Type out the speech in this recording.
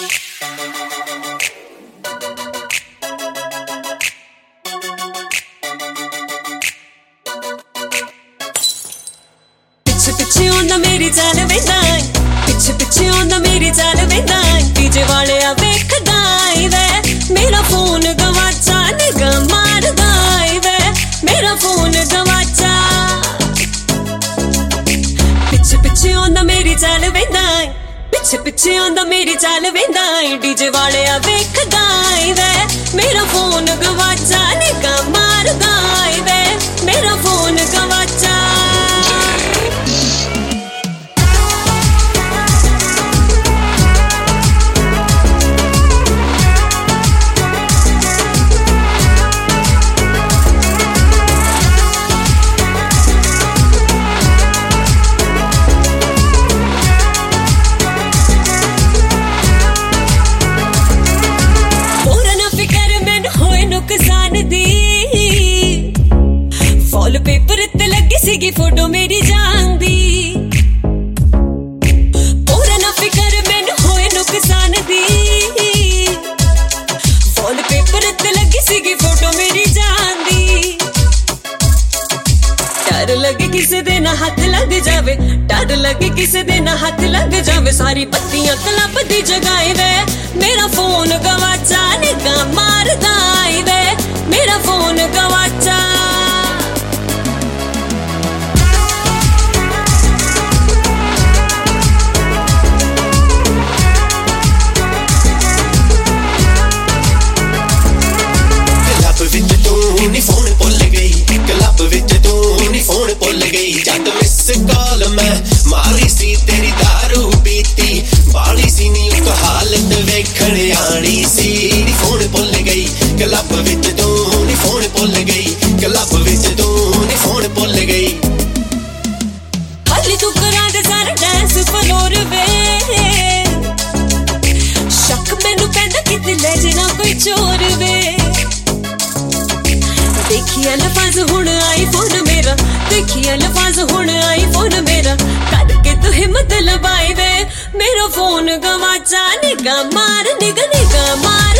पिछे पिछे आंदा मेरी चाल वेंदा, पिछे पिछे आंदा मेरी चाल वेंदा, डीजे वाले आ वेखदा वे मेरा फोन गवाचा निगाह मारदा वे मेरा फोन गवाचा। पिछे पिछे आंदा मेरी चाल वेंदा, पिछे पिछे आंदा मेरी चाल वेंदा, डीजे वाले आ वेखदा वे मेरा फोन गवाचा निगाह मारदा वे मेरा फोन गवाचा। वॉलपेपर ते लगी सीगी फोटो मेरी जान दी, पूरा ना फिकर मैनू होए नुकसान दी। वॉलपेपर ते लगी सीगी फोटो मेरी जान दी। डर लगे किसे दे ना हाथ लग जावे, डर लगे किसे दे ना हाथ लग जावे, सारी पत्तियां क्लब दी जगाए वे मेरा फोन गवाचा निगाह मारदा वे मेरा फोन गवाचा। फोन भुल गई क्लब विच तू नी फोन भुल गई, जद मिस कॉल मैं मारी सी तेरी दारू पीती, बाली सी नी उस हालत वेखण आनी सी। नी फोन भुल गई क्लब विच तू नी फोन भुल गई, क्लब विच तू नी फोन भुल गई। हाली तू करा दे सारा डांस फ्लोर वे, शक मैनू पैंदा किते ले जाना कोई चोर वे। देखिए लफाज हुण आईफोन मेरा, देखिए लफाज हुण आईफोन मेरा, करके तू हिम्मत लबाई वे मेरा फोन गवाचा निगाह मार निगाह मार।